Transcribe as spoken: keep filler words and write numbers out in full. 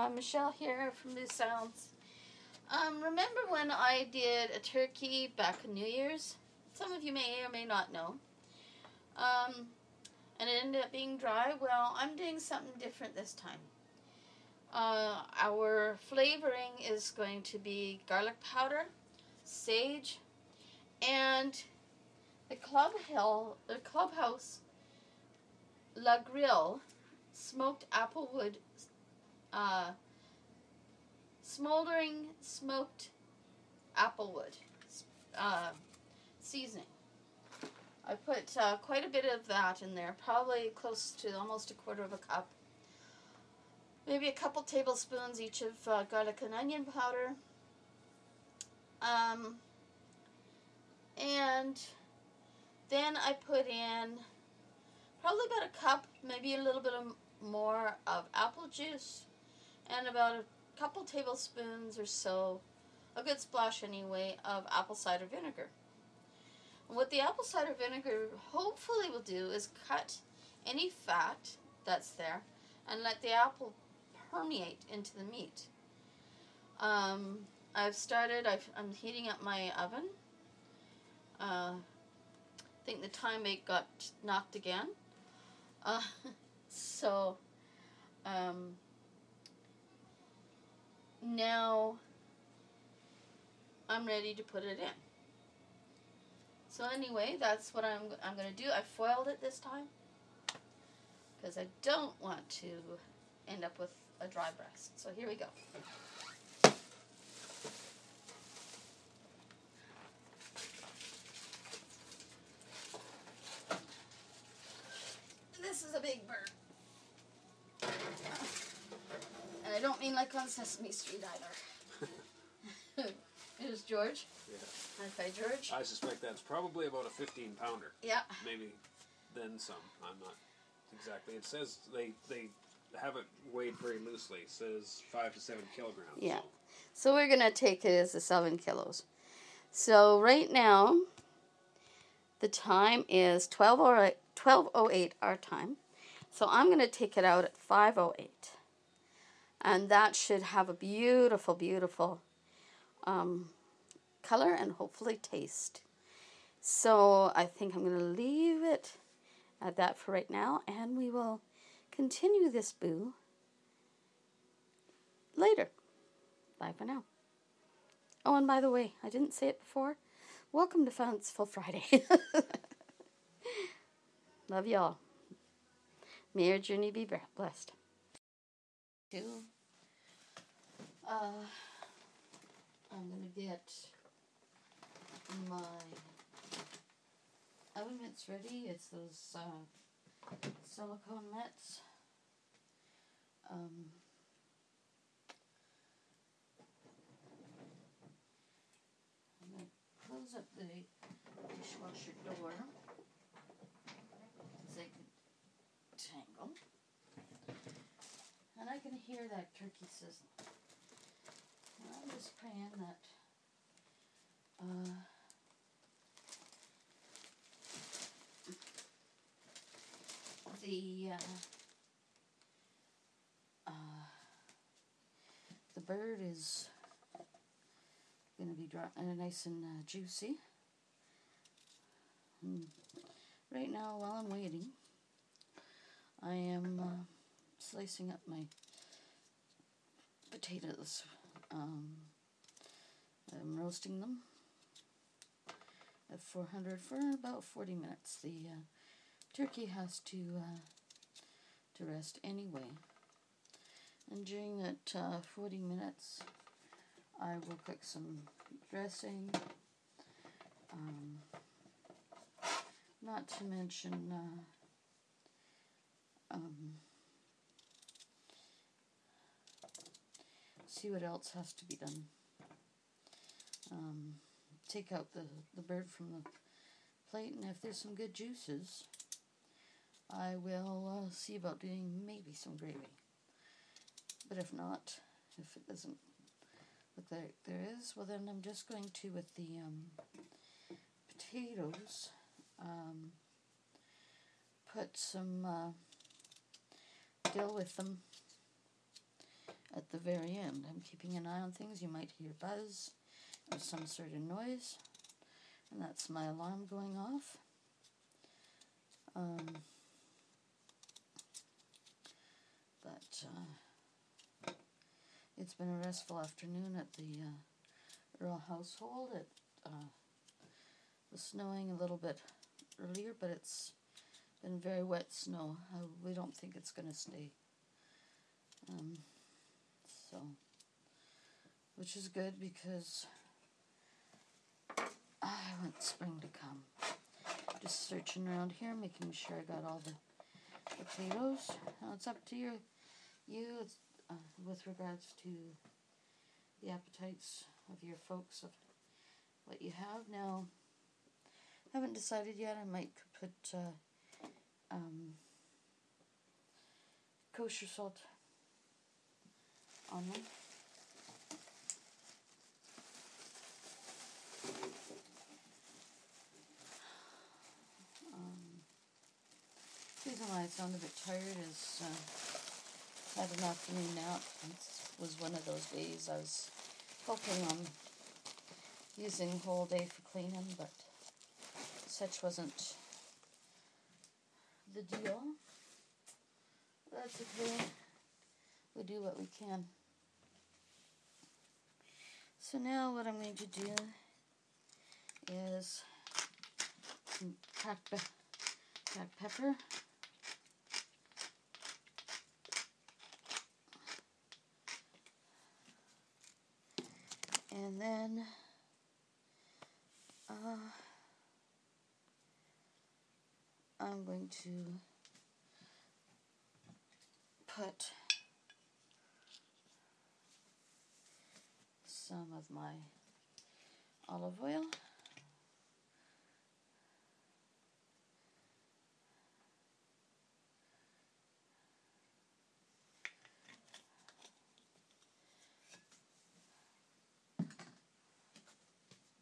Uh, Michelle here from New Sounds. Um, remember when I did a turkey back on New Year's? Some of you may or may not know. Um, and it ended up being dry. Well, I'm doing something different this time. Uh, our flavoring is going to be garlic powder, sage, and the Club Hill, the Clubhouse La Grille smoked applewood, uh, smoldering smoked applewood uh, seasoning. I put uh, quite a bit of that in there, probably close to almost a quarter of a cup. Maybe a couple tablespoons each of uh, garlic and onion powder. Um, and then I put in probably about a cup, maybe a little bit of more of apple juice, and about a couple tablespoons or so, a good splash anyway, of apple cider vinegar. And what the apple cider vinegar hopefully will do is cut any fat that's there and let the apple permeate into the meat. Um, I've started, I've, I'm heating up my oven. Uh, I think the time it got knocked again. Uh, so, um, now I'm ready to put it in. So anyway, that's what I'm, I'm going to do. I foiled it this time because I don't want to end up with a dry breast. So here we go. This is a big bird. And I don't mean like on Sesame Street either. Here's George. Yeah. Okay, George. I suspect that's probably about a fifteen pounder. Yeah. Maybe then some. I'm not exactly. It says they they have it weighed very loosely. It says five to seven kilograms. Yeah. So, so we're going to take it as the seven kilos. So right now, the time is twelve oh eight our time. So I'm going to take it out at five oh eight. And that should have a beautiful, beautiful um, color and hopefully taste. So I think I'm going to leave it at that for right now. And we will continue this boo later. Bye for now. Oh, and by the way, I didn't say it before. Welcome to Fanciful Friday. Love y'all. May your journey be blessed. Two. Uh, I'm going to get my oven mitts ready. It's those uh, silicone mitts. Um, I'm going to close up the dishwasher door so they can tangle. And I can hear that turkey sizzling. And I'm just praying that uh, the uh, uh, the bird is going to be dry, uh, nice and uh, juicy. And right now, while I'm waiting, I am uh, slicing up my potatoes. Um, I'm roasting them at four hundred for about forty minutes. The uh, turkey has to uh, to rest anyway. And during that uh, forty minutes, I will cook some dressing. Um, not to mention uh, um, see what else has to be done. Um, take out the, the bird from the plate, and if there's some good juices, I will uh, see about doing maybe some gravy. But if not, if it doesn't look like there is, well then I'm just going to, with the um, potatoes, um, put some uh, dill with them at the very end. I'm keeping an eye on things. You might hear buzz or some sort of noise, and that's my alarm going off. Um, but uh, it's been a restful afternoon at the uh, Earl household. It uh, was snowing a little bit earlier, but it's been very wet snow. Uh, we don't think it's going to stay. Um, so, which is good because I want spring to come. Just searching around here, making sure I got all the potatoes. Now it's up to your, you it's, uh, with regards to the appetites of your folks of what you have. Now, I haven't decided yet. I might put uh, um, kosher salt on them. Um, the reason why I sound a bit tired is uh, I had an afternoon nap. It was one of those days I was hoping on using the whole day for cleaning, but such wasn't the deal. That's okay. We do what we can. So now what I'm going to do is some cracked, pe cracked pepper. And then uh, I'm going to put some of my olive oil.